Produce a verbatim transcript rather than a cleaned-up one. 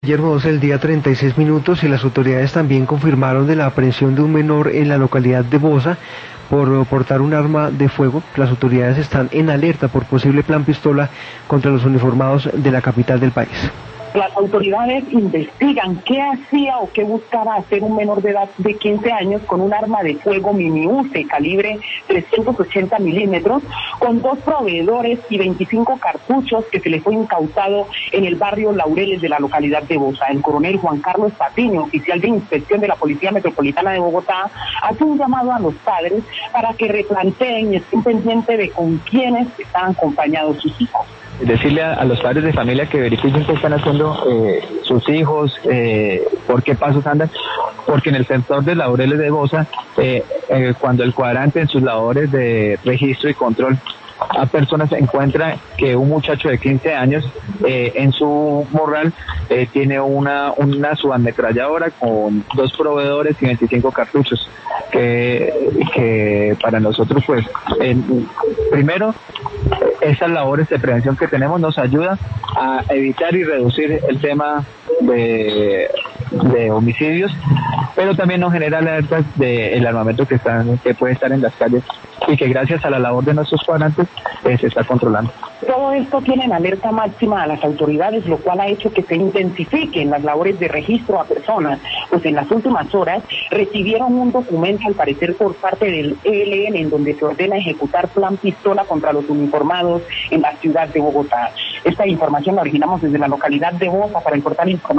Ayer doce del día treinta y seis minutos y las autoridades también confirmaron de la aprehensión de un menor en la localidad de Bosa por portar un arma de fuego. Las autoridades están en alerta por posible plan pistola contra los uniformados de la capital del país. Las autoridades investigan qué hacía o qué buscaba hacer un menor de edad de quince años con un arma de fuego mini-U C I calibre trescientos ochenta milímetros, con dos proveedores y veinticinco cartuchos que se le fue incautado en el barrio Laureles de la localidad de Bosa. El coronel Juan Carlos Patiño, oficial de inspección de la Policía Metropolitana de Bogotá, hace un llamado a los padres para que replanteen y estén pendientes de con quiénes están acompañados sus hijos. Decirle a, a los padres de familia que verifiquen qué están haciendo eh, sus hijos, eh, por qué pasos andan, porque en el sector de Laureles de Bosa, eh, eh, cuando el cuadrante en sus labores de registro y control a personas encuentra que un muchacho de quince años eh, en su morral eh, tiene una, una subametralladora con dos proveedores y veinticinco cartuchos, que, que para nosotros pues eh, primero esas labores de prevención que tenemos nos ayudan a evitar y reducir el tema de, de homicidios, pero también nos genera alertas del armamento que, están, que puede estar en las calles y que gracias a la labor de nuestros cuadrantes eh, se está controlando. Todo esto tiene en alerta máxima a las autoridades, lo cual ha hecho que se intensifiquen las labores de registro a personas, pues en las últimas horas recibieron un documento al parecer por parte del E L N en donde se ordena ejecutar plan pistola contra los uniformados en la ciudad de Bogotá. Esta información la originamos desde la localidad de Bosa para el portal Información.